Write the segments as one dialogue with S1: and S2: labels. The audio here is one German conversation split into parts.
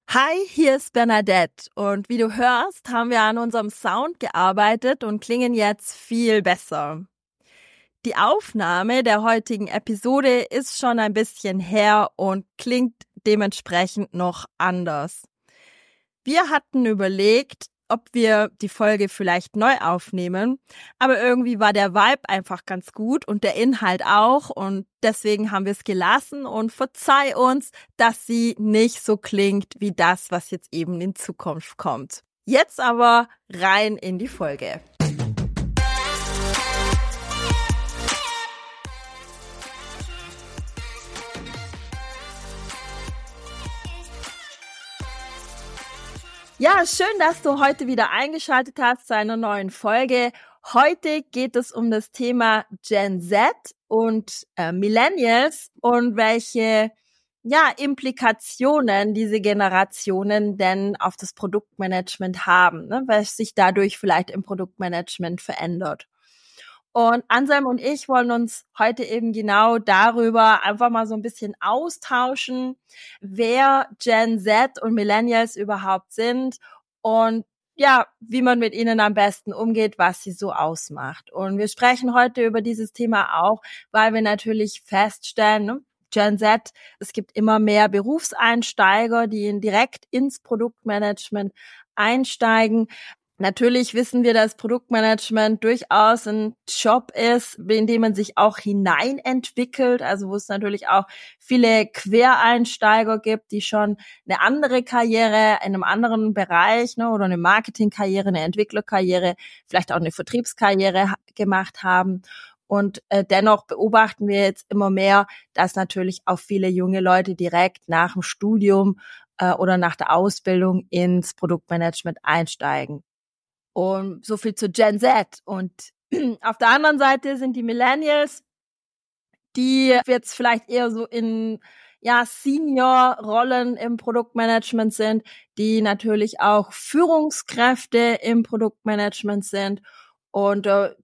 S1: Hi, hier ist Bernadette und wie du hörst, haben wir an unserem Sound gearbeitet und klingen jetzt viel besser. Die Aufnahme der heutigen Episode ist schon ein bisschen her und klingt dementsprechend noch anders. Wir hatten überlegt, ob wir die Folge vielleicht neu aufnehmen, aber irgendwie war der Vibe einfach ganz gut und der Inhalt auch und deswegen haben wir es gelassen und verzeih uns, dass sie nicht so klingt wie das, was jetzt eben in Zukunft kommt. Jetzt aber rein in die Folge. Ja, schön, dass du heute wieder eingeschaltet hast zu einer neuen Folge. Heute geht es um das Thema Gen Z und Millennials und welche Implikationen diese Generationen denn auf das Produktmanagement haben, ne, was sich dadurch vielleicht im Produktmanagement verändert. Und Anselm und ich wollen uns heute eben genau darüber einfach mal so ein bisschen austauschen, wer Gen Z und Millennials überhaupt sind und ja, wie man mit ihnen am besten umgeht, was sie so ausmacht. Und wir sprechen heute über dieses Thema auch, weil wir natürlich feststellen, ne, Gen Z, es gibt immer mehr Berufseinsteiger, die direkt ins Produktmanagement einsteigen. Natürlich wissen wir, dass Produktmanagement durchaus ein Job ist, in dem man sich auch hineinentwickelt, also wo es natürlich auch viele Quereinsteiger gibt, die schon eine andere Karriere in einem anderen Bereich, ne, oder eine Marketingkarriere, eine Entwicklerkarriere, vielleicht auch eine Vertriebskarriere gemacht haben. Und dennoch beobachten wir jetzt immer mehr, dass natürlich auch viele junge Leute direkt nach dem Studium oder nach der Ausbildung ins Produktmanagement einsteigen. Und so viel zu Gen Z. Und auf der anderen Seite sind die Millennials, die jetzt vielleicht eher so in Senior-Rollen im Produktmanagement sind, die natürlich auch Führungskräfte im Produktmanagement sind und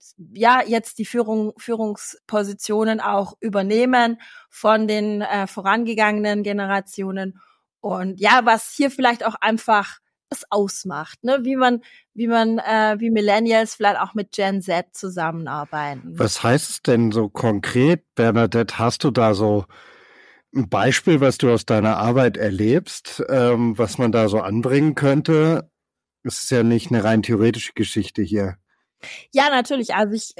S1: jetzt die Führungspositionen auch übernehmen von den vorangegangenen Generationen. Und ja, was hier vielleicht auch einfach es ausmacht, ne, wie Millennials vielleicht auch mit Gen Z zusammenarbeiten.
S2: Was heißt es denn so konkret, Bernadette? Hast du da so ein Beispiel, was du aus deiner Arbeit erlebst, was man da so anbringen könnte? Es ist ja nicht eine rein theoretische Geschichte hier.
S1: Ja, natürlich. Also ich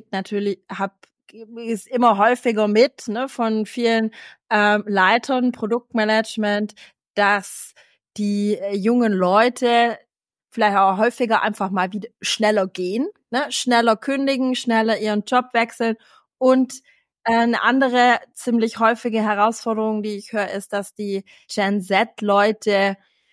S1: ist immer häufiger mit, ne, von vielen Leitern Produktmanagement, dass die jungen Leute vielleicht auch häufiger einfach mal wieder schneller gehen, ne, schneller kündigen, schneller ihren Job wechseln. Und eine andere ziemlich häufige Herausforderung, die ich höre, ist, dass die Gen Z-Leute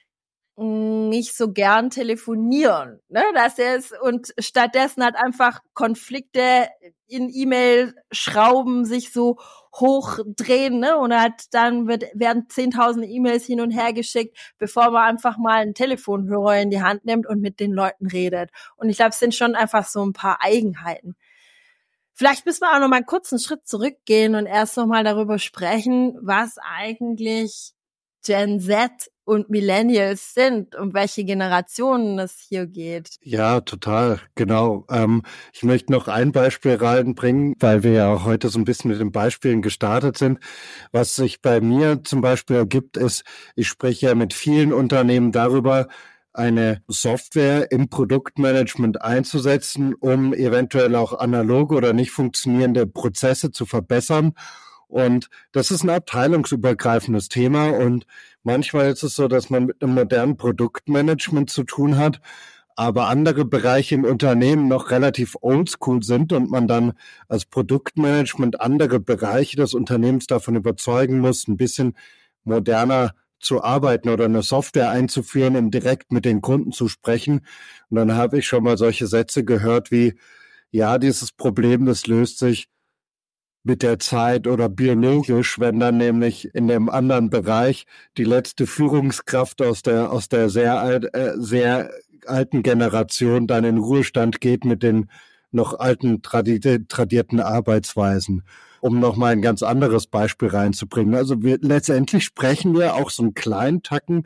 S1: nicht so gern telefonieren, ne, und stattdessen halt einfach Konflikte in E-Mail schrauben, sich so hochdrehen, ne, und halt dann werden 10.000 E-Mails hin und her geschickt, bevor man einfach mal einen Telefonhörer in die Hand nimmt und mit den Leuten redet. Und ich glaube, es sind schon einfach so ein paar Eigenheiten. Vielleicht müssen wir auch noch mal einen kurzen Schritt zurückgehen und erst noch mal darüber sprechen, was eigentlich Gen Z und Millennials sind, um welche Generationen es hier geht.
S2: Ja, total, genau. Ich möchte noch ein Beispiel reinbringen, weil wir ja auch heute so ein bisschen mit den Beispielen gestartet sind. Was sich bei mir zum Beispiel ergibt, ist, ich spreche ja mit vielen Unternehmen darüber, eine Software im Produktmanagement einzusetzen, um eventuell auch analoge oder nicht funktionierende Prozesse zu verbessern. Und das ist ein abteilungsübergreifendes Thema. Und manchmal ist es so, dass man mit einem modernen Produktmanagement zu tun hat, aber andere Bereiche im Unternehmen noch relativ oldschool sind und man dann als Produktmanagement andere Bereiche des Unternehmens davon überzeugen muss, ein bisschen moderner zu arbeiten oder eine Software einzuführen, um direkt mit den Kunden zu sprechen. Und dann habe ich schon mal solche Sätze gehört wie, ja, dieses Problem, das löst sich mit der Zeit oder biologisch, wenn dann nämlich in dem anderen Bereich die letzte Führungskraft aus der sehr alten Generation dann in Ruhestand geht mit den noch alten tradierten Arbeitsweisen. Um noch mal ein ganz anderes Beispiel reinzubringen. Also letztendlich sprechen wir auch so einen kleinen Tacken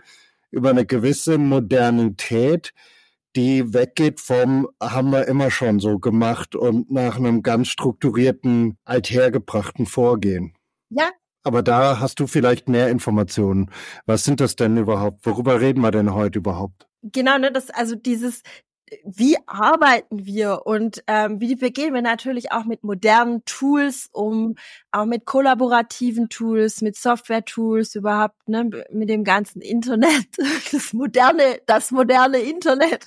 S2: über eine gewisse Modernität, die weggeht vom, haben wir immer schon so gemacht und nach einem ganz strukturierten, althergebrachten Vorgehen.
S1: Ja,
S2: Aber da hast du vielleicht mehr Informationen. Was sind das denn überhaupt? Worüber reden wir denn heute überhaupt?
S1: genau, ne, also dieses, wie arbeiten wir und wie begehen wir natürlich auch mit modernen Tools auch mit kollaborativen Tools, mit Software-Tools überhaupt, ne, mit dem ganzen Internet, das moderne Internet.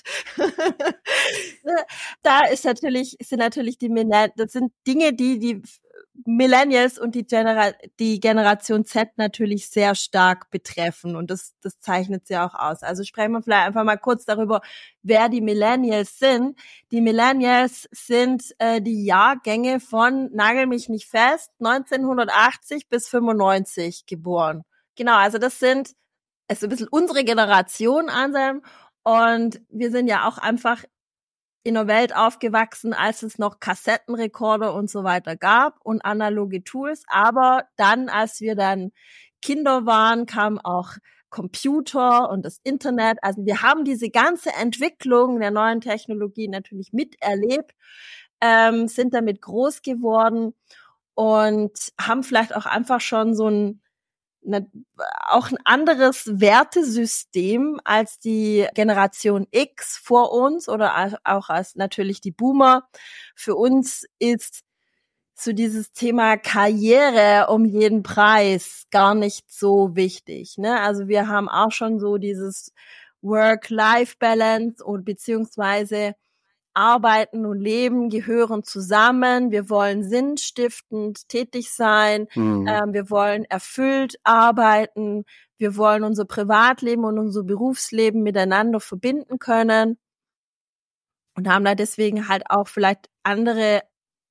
S1: Da sind natürlich das sind Dinge, die Millennials und die Generation Z natürlich sehr stark betreffen und das zeichnet sie auch aus. Also sprechen wir vielleicht einfach mal kurz darüber, wer die Millennials sind. Die Millennials sind die Jahrgänge von, nagel mich nicht fest, 1980 bis 95 geboren. Genau, also das ist ein bisschen unsere Generation, Anselm. Und wir sind ja auch einfach in einer Welt aufgewachsen, als es noch Kassettenrekorder und so weiter gab und analoge Tools. Aber dann, als wir dann Kinder waren, kam auch Computer und das Internet. Also wir haben diese ganze Entwicklung der neuen Technologie natürlich miterlebt, sind damit groß geworden und haben vielleicht auch einfach schon auch ein anderes Wertesystem als die Generation X vor uns oder auch als natürlich die Boomer. Für uns ist so dieses Thema Karriere um jeden Preis gar nicht so wichtig, ne? Also wir haben auch schon so dieses Work-Life-Balance und beziehungsweise Arbeiten und Leben gehören zusammen. Wir wollen sinnstiftend tätig sein. Wir wollen erfüllt arbeiten. Wir wollen unser Privatleben und unser Berufsleben miteinander verbinden können und haben da deswegen halt auch vielleicht andere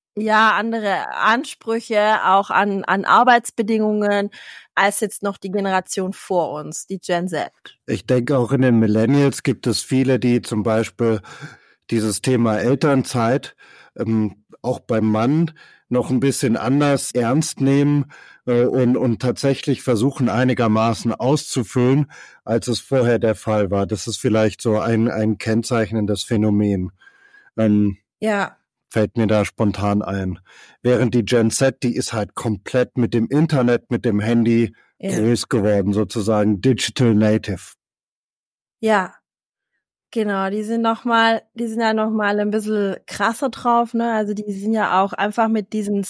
S1: Ansprüche auch an Arbeitsbedingungen als jetzt noch die Generation vor uns, die Gen Z.
S2: Ich denke, auch in den Millennials gibt es viele, die zum Beispiel dieses Thema Elternzeit auch beim Mann noch ein bisschen anders ernst nehmen und tatsächlich versuchen, einigermaßen auszufüllen, als es vorher der Fall war. Das ist vielleicht so ein kennzeichnendes Phänomen.
S1: Ja.
S2: Fällt mir da spontan ein. Während die Gen Z, die ist halt komplett mit dem Internet, mit dem Handy groß geworden, sozusagen Digital Native.
S1: Ja. Genau, die sind ja noch mal ein bisschen krasser drauf, ne? Also die sind ja auch einfach mit diesen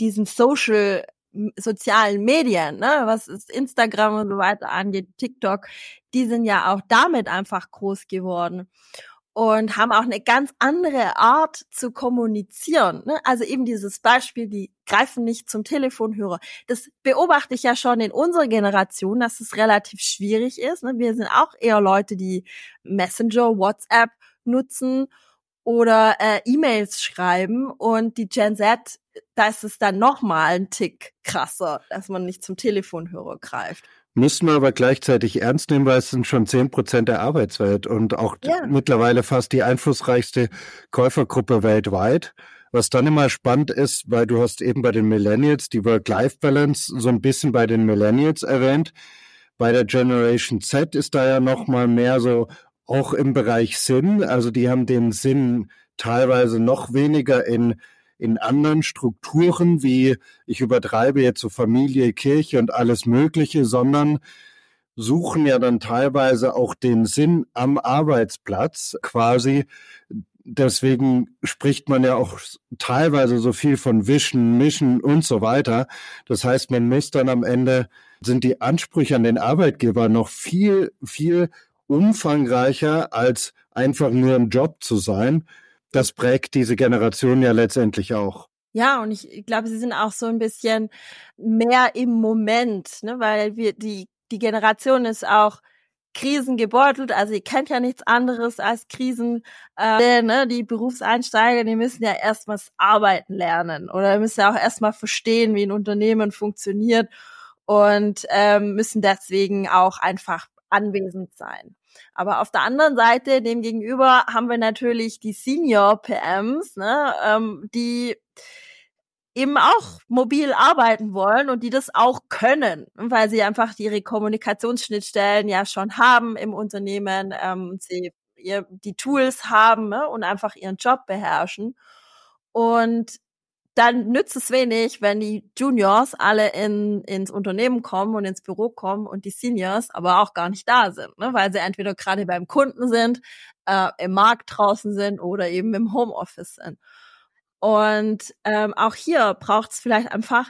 S1: sozialen Medien, ne? Was ist Instagram und so weiter angeht, TikTok, die sind ja auch damit einfach groß geworden und haben auch eine ganz andere Art zu kommunizieren, ne? Also eben dieses Beispiel, die greifen nicht zum Telefonhörer. Das beobachte ich ja schon in unserer Generation, dass es relativ schwierig ist, ne? Wir sind auch eher Leute, die Messenger, WhatsApp nutzen oder E-Mails schreiben und die Gen Z, da ist es dann nochmal ein Tick krasser, dass man nicht zum Telefonhörer greift.
S2: Müssen wir aber gleichzeitig ernst nehmen, weil es sind schon 10% der Arbeitswelt und auch mittlerweile fast die einflussreichste Käufergruppe weltweit. Was dann immer spannend ist, weil du hast eben bei den Millennials die Work-Life-Balance so ein bisschen bei den Millennials erwähnt. Bei der Generation Z ist da ja noch mal mehr so auch im Bereich Sinn. Also die haben den Sinn teilweise noch weniger in anderen Strukturen, wie ich übertreibe jetzt so Familie, Kirche und alles Mögliche, sondern suchen ja dann teilweise auch den Sinn am Arbeitsplatz quasi. Deswegen spricht man ja auch teilweise so viel von Vision, Mission und so weiter. Das heißt, man muss dann am Ende, sind die Ansprüche an den Arbeitgeber noch viel, viel umfangreicher als einfach nur ein Job zu sein. Das prägt diese Generation ja letztendlich auch.
S1: Ja, und ich glaube, sie sind auch so ein bisschen mehr im Moment, ne, weil die Generation ist auch krisengebeutelt, also ihr kennt ja nichts anderes als Krisen, ne, die Berufseinsteiger, die müssen ja erstmals arbeiten lernen oder müssen ja auch erstmal verstehen, wie ein Unternehmen funktioniert und müssen deswegen auch einfach anwesend sein. Aber auf der anderen Seite, dem gegenüber, haben wir natürlich die Senior PMs, ne, die eben auch mobil arbeiten wollen und die das auch können, weil sie einfach ihre Kommunikationsschnittstellen ja schon haben im Unternehmen, sie die Tools haben, ne, und einfach ihren Job beherrschen. Und dann nützt es wenig, wenn die Juniors alle ins Unternehmen kommen und ins Büro kommen und die Seniors aber auch gar nicht da sind, ne, weil sie entweder gerade beim Kunden sind, im Markt draußen sind oder eben im Homeoffice sind. Und auch hier braucht es vielleicht einfach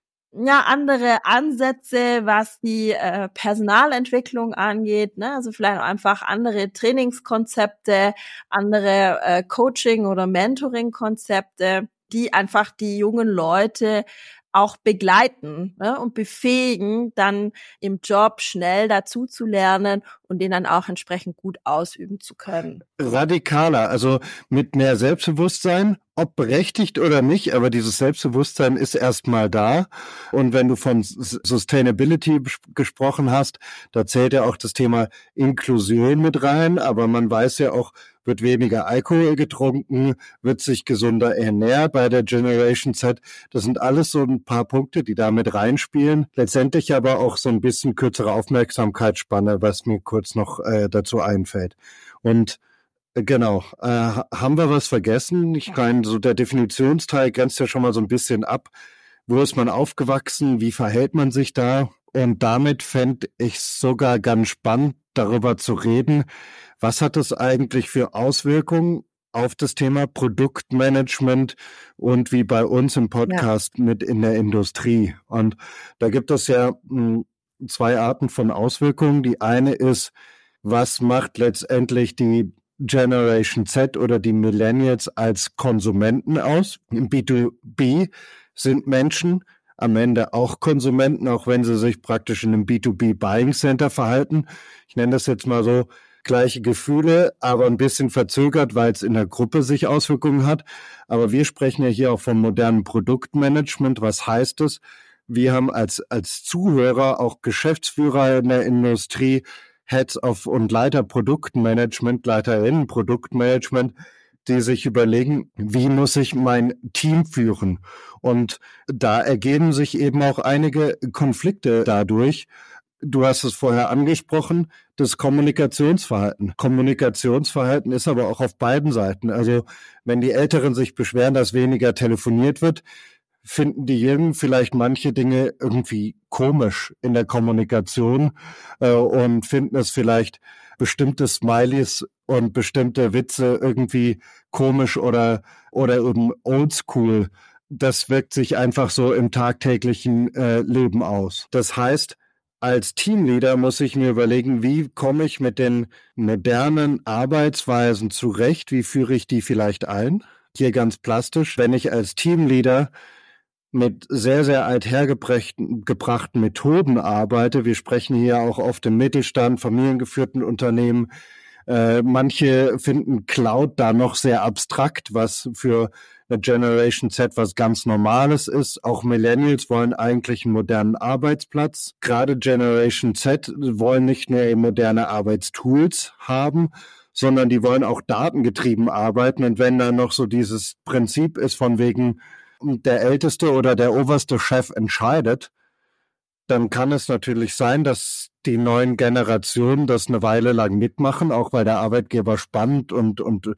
S1: andere Ansätze, was die Personalentwicklung angeht, ne? Also vielleicht auch einfach andere Trainingskonzepte, andere Coaching- oder Mentoring-Konzepte, die einfach die jungen Leute auch begleiten, ne, und befähigen, dann im Job schnell dazu zu lernen und den dann auch entsprechend gut ausüben zu können.
S2: Radikaler, also mit mehr Selbstbewusstsein, ob berechtigt oder nicht, aber dieses Selbstbewusstsein ist erstmal da. Und wenn du von Sustainability gesprochen hast, da zählt ja auch das Thema Inklusion mit rein, aber man weiß ja auch, wird weniger Alkohol getrunken, wird sich gesunder ernährt bei der Generation Z. Das sind alles so ein paar Punkte, die da mit reinspielen. Letztendlich aber auch so ein bisschen kürzere Aufmerksamkeitsspanne, was mir kurz noch dazu einfällt. Und genau, haben wir was vergessen? Ich meine, so der Definitionsteil grenzt ja schon mal so ein bisschen ab. Wo ist man aufgewachsen? Wie verhält man sich da? Und damit fände ich es sogar ganz spannend, darüber zu reden. Was hat es eigentlich für Auswirkungen auf das Thema Produktmanagement und wie bei uns im Podcast mit in der Industrie? Und da gibt es ja zwei Arten von Auswirkungen. Die eine ist, was macht letztendlich die Generation Z oder die Millennials als Konsumenten aus? Im B2B sind Menschen am Ende auch Konsumenten, auch wenn sie sich praktisch in einem B2B Buying Center verhalten. Ich nenne das jetzt mal so, gleiche Gefühle, aber ein bisschen verzögert, weil es in der Gruppe sich Auswirkungen hat. Aber wir sprechen ja hier auch vom modernen Produktmanagement. Was heißt es? Wir haben als Zuhörer auch Geschäftsführer in der Industrie, Heads of und Leiter Produktmanagement, Leiterinnen Produktmanagement, die sich überlegen, wie muss ich mein Team führen? Und da ergeben sich eben auch einige Konflikte dadurch. Du hast es vorher angesprochen, das Kommunikationsverhalten. Kommunikationsverhalten ist aber auch auf beiden Seiten. Also wenn die Älteren sich beschweren, dass weniger telefoniert wird, finden die Jungen vielleicht manche Dinge irgendwie komisch in der Kommunikation und finden es vielleicht bestimmte Smileys und bestimmte Witze irgendwie komisch oder eben oldschool. Das wirkt sich einfach so im tagtäglichen Leben aus. Das heißt, als Teamleader muss ich mir überlegen, wie komme ich mit den modernen Arbeitsweisen zurecht? Wie führe ich die vielleicht ein? Hier ganz plastisch, wenn ich als Teamleader mit sehr, sehr althergebrachten Methoden arbeite. Wir sprechen hier auch oft im Mittelstand, familiengeführten Unternehmen. Manche finden Cloud da noch sehr abstrakt, was für eine Generation Z was ganz Normales ist. Auch Millennials wollen eigentlich einen modernen Arbeitsplatz. Gerade Generation Z wollen nicht nur moderne Arbeitstools haben, sondern die wollen auch datengetrieben arbeiten. Und wenn da noch so dieses Prinzip ist von wegen, der älteste oder der oberste Chef entscheidet, dann kann es natürlich sein, dass die neuen Generationen das eine Weile lang mitmachen, auch weil der Arbeitgeber spannend und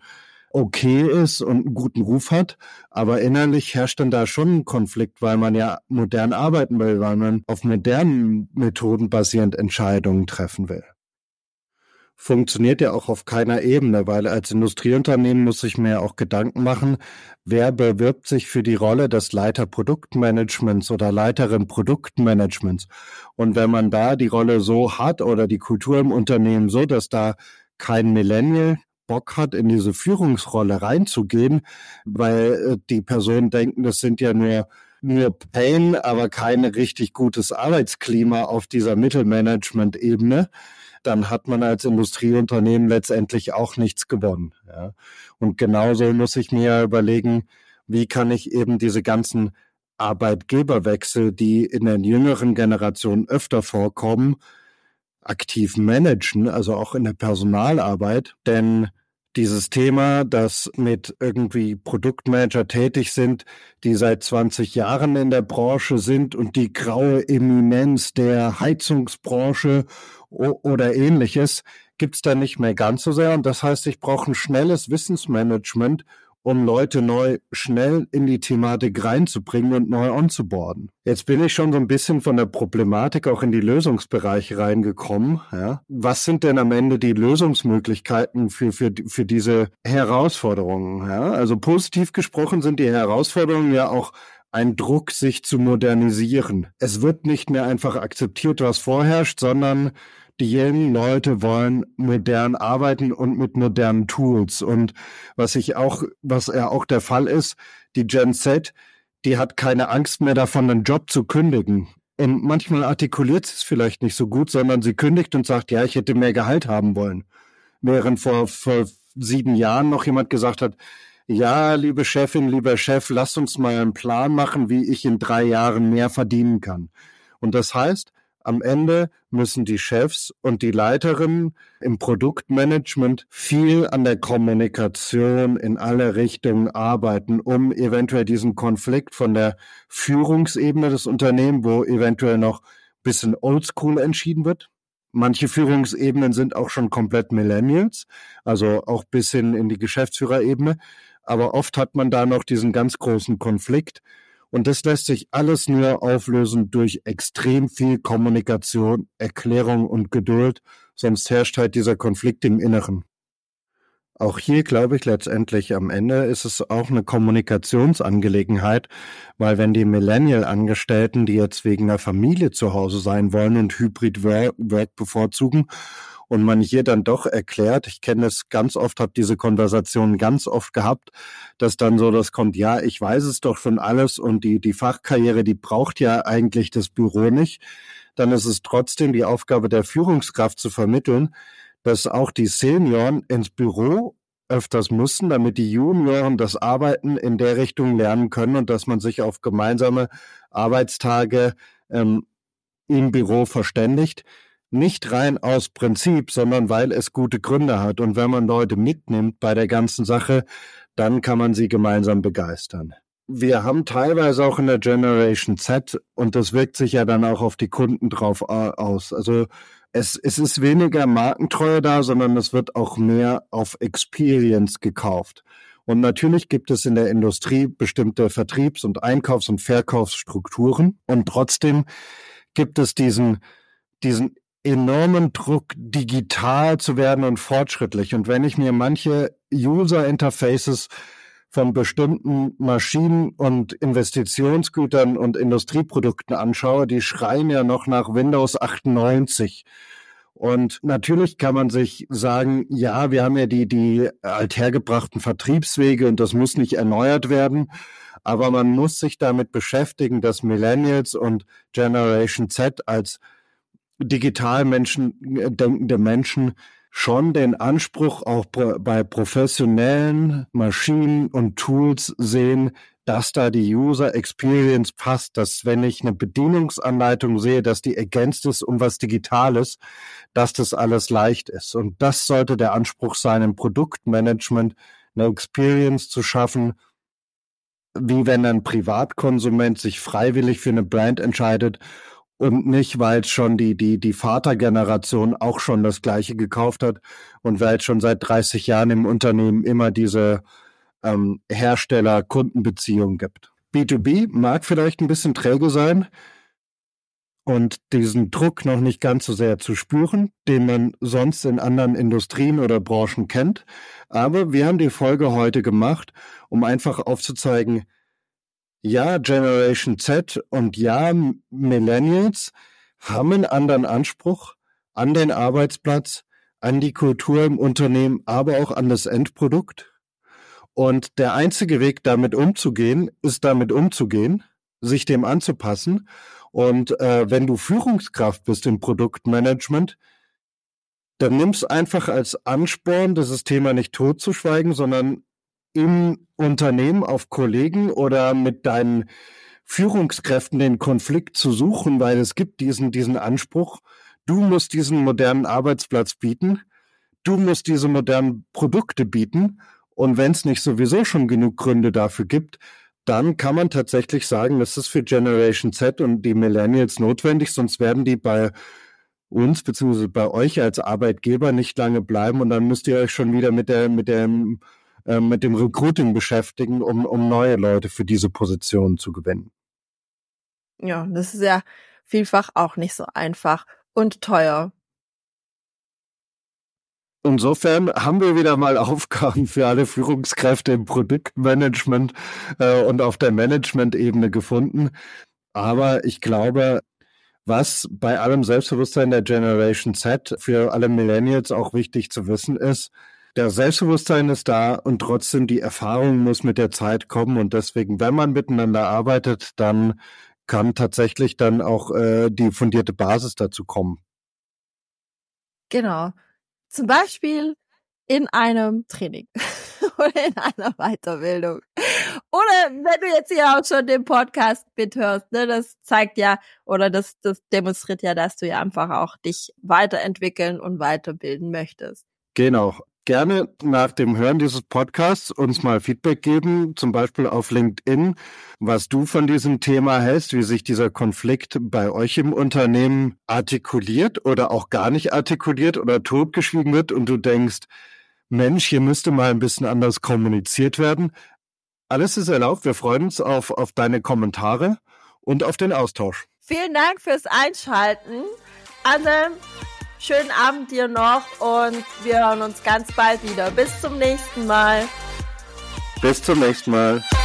S2: okay ist und einen guten Ruf hat. Aber innerlich herrscht dann da schon ein Konflikt, weil man ja modern arbeiten will, weil man auf modernen Methoden basierend Entscheidungen treffen will. Funktioniert ja auch auf keiner Ebene, weil als Industrieunternehmen muss ich mir auch Gedanken machen, wer bewirbt sich für die Rolle des Leiter Produktmanagements oder Leiterin Produktmanagements. Und wenn man da die Rolle so hat oder die Kultur im Unternehmen so, dass da kein Millennial Bock hat, in diese Führungsrolle reinzugehen, weil die Personen denken, das sind ja nur Pain, aber kein richtig gutes Arbeitsklima auf dieser Mittelmanagement-Ebene, dann hat man als Industrieunternehmen letztendlich auch nichts gewonnen. Ja. Und genauso muss ich mir überlegen, wie kann ich eben diese ganzen Arbeitgeberwechsel, die in den jüngeren Generationen öfter vorkommen, aktiv managen, also auch in der Personalarbeit. Denn dieses Thema, das mit irgendwie Produktmanager tätig sind, die seit 20 Jahren in der Branche sind und die graue Eminenz der Heizungsbranche oder ähnliches, gibt's da nicht mehr ganz so sehr. Und das heißt, ich brauche ein schnelles Wissensmanagement, um Leute schnell in die Thematik reinzubringen und neu onzuboarden. Jetzt bin ich schon so ein bisschen von der Problematik auch in die Lösungsbereiche reingekommen. Ja. Was sind denn am Ende die Lösungsmöglichkeiten für diese Herausforderungen? Ja. Also positiv gesprochen sind die Herausforderungen ja auch ein Druck, sich zu modernisieren. Es wird nicht mehr einfach akzeptiert, was vorherrscht, sondern die jungen Leute wollen modern arbeiten und mit modernen Tools. Und was ja auch der Fall ist, die Gen Z, die hat keine Angst mehr davon, einen Job zu kündigen. Und manchmal artikuliert sie es vielleicht nicht so gut, sondern sie kündigt und sagt, ja, ich hätte mehr Gehalt haben wollen. Während vor 7 Jahren noch jemand gesagt hat, ja, liebe Chefin, lieber Chef, lasst uns mal einen Plan machen, wie ich in 3 Jahren mehr verdienen kann. Und das heißt, am Ende müssen die Chefs und die Leiterinnen im Produktmanagement viel an der Kommunikation in alle Richtungen arbeiten, um eventuell diesen Konflikt von der Führungsebene des Unternehmens, wo eventuell noch ein bisschen oldschool entschieden wird. Manche Führungsebenen sind auch schon komplett Millennials, also auch bis hin in die Geschäftsführerebene. Aber oft hat man da noch diesen ganz großen Konflikt. Und das lässt sich alles nur auflösen durch extrem viel Kommunikation, Erklärung und Geduld. Sonst herrscht halt dieser Konflikt im Inneren. Auch hier glaube ich letztendlich am Ende ist es auch eine Kommunikationsangelegenheit, weil wenn die Millennial-Angestellten, die jetzt wegen einer Familie zu Hause sein wollen und Hybrid-Work bevorzugen, und man hier dann doch erklärt, ich kenne es ganz oft, habe diese Konversation ganz oft gehabt, dass dann so das kommt, ja, ich weiß es doch schon alles und die Fachkarriere, die braucht ja eigentlich das Büro nicht. Dann ist es trotzdem die Aufgabe der Führungskraft zu vermitteln, dass auch die Senioren ins Büro öfters müssen, damit die Junioren das Arbeiten in der Richtung lernen können und dass man sich auf gemeinsame Arbeitstage im Büro verständigt. Nicht rein aus Prinzip, sondern weil es gute Gründe hat. Und wenn man Leute mitnimmt bei der ganzen Sache, dann kann man sie gemeinsam begeistern. Wir haben teilweise auch in der Generation Z, und das wirkt sich ja dann auch auf die Kunden drauf aus. Also es ist weniger Markentreue da, sondern es wird auch mehr auf Experience gekauft. Und natürlich gibt es in der Industrie bestimmte Vertriebs- und Einkaufs- und Verkaufsstrukturen. Und trotzdem gibt es diesen enormen Druck, digital zu werden und fortschrittlich. Und wenn ich mir manche User-Interfaces von bestimmten Maschinen und Investitionsgütern und Industrieprodukten anschaue, die schreien ja noch nach Windows 98. Und natürlich kann man sich sagen, ja, wir haben ja die althergebrachten Vertriebswege und das muss nicht erneuert werden. Aber man muss sich damit beschäftigen, dass Millennials und Generation Z als digital denkende Menschen schon den Anspruch auch bei professionellen Maschinen und Tools sehen, dass da die User Experience passt, dass wenn ich eine Bedienungsanleitung sehe, dass die ergänzt ist um was Digitales, dass das alles leicht ist. Und das sollte der Anspruch sein, im Produktmanagement eine Experience zu schaffen, wie wenn ein Privatkonsument sich freiwillig für eine Brand entscheidet und nicht, weil es schon die Vatergeneration auch schon das Gleiche gekauft hat und weil es schon seit 30 Jahren im Unternehmen immer diese Hersteller-Kundenbeziehung gibt. B2B mag vielleicht ein bisschen träge sein und diesen Druck noch nicht ganz so sehr zu spüren, den man sonst in anderen Industrien oder Branchen kennt. Aber wir haben die Folge heute gemacht, um einfach aufzuzeigen, ja, Generation Z und ja, Millennials haben einen anderen Anspruch an den Arbeitsplatz, an die Kultur im Unternehmen, aber auch an das Endprodukt. Und der einzige Weg, damit umzugehen, ist sich dem anzupassen. Und wenn du Führungskraft bist im Produktmanagement, dann nimm's einfach als Ansporn, dieses Thema nicht totzuschweigen, sondern im Unternehmen auf Kollegen oder mit deinen Führungskräften den Konflikt zu suchen, weil es gibt diesen Anspruch, du musst diesen modernen Arbeitsplatz bieten, du musst diese modernen Produkte bieten. Und wenn es nicht sowieso schon genug Gründe dafür gibt, dann kann man tatsächlich sagen, das ist für Generation Z und die Millennials notwendig, sonst werden die bei uns bzw. bei euch als Arbeitgeber nicht lange bleiben und dann müsst ihr euch schon wieder mit dem Recruiting beschäftigen, um neue Leute für diese Position zu gewinnen.
S1: Ja, das ist ja vielfach auch nicht so einfach und teuer.
S2: Insofern haben wir wieder mal Aufgaben für alle Führungskräfte im Produktmanagement und auf der Management-Ebene gefunden. Aber ich glaube, was bei allem Selbstbewusstsein der Generation Z für alle Millennials auch wichtig zu wissen ist, der Selbstbewusstsein ist da und trotzdem die Erfahrung muss mit der Zeit kommen. Und deswegen, wenn man miteinander arbeitet, dann kann tatsächlich dann auch die fundierte Basis dazu kommen.
S1: Genau. Zum Beispiel in einem Training oder in einer Weiterbildung. Oder wenn du jetzt hier auch schon den Podcast mithörst, ne, das zeigt ja oder das demonstriert ja, dass du ja einfach auch dich weiterentwickeln und weiterbilden möchtest.
S2: Genau. Gerne nach dem Hören dieses Podcasts uns mal Feedback geben, zum Beispiel auf LinkedIn, was du von diesem Thema hältst, wie sich dieser Konflikt bei euch im Unternehmen artikuliert oder auch gar nicht artikuliert oder totgeschwiegen wird und du denkst, Mensch, hier müsste mal ein bisschen anders kommuniziert werden. Alles ist erlaubt. Wir freuen uns auf deine Kommentare und auf den Austausch.
S1: Vielen Dank fürs Einschalten. Anne, schönen Abend dir noch und wir hören uns ganz bald wieder. Bis zum nächsten Mal.
S2: Bis zum nächsten Mal.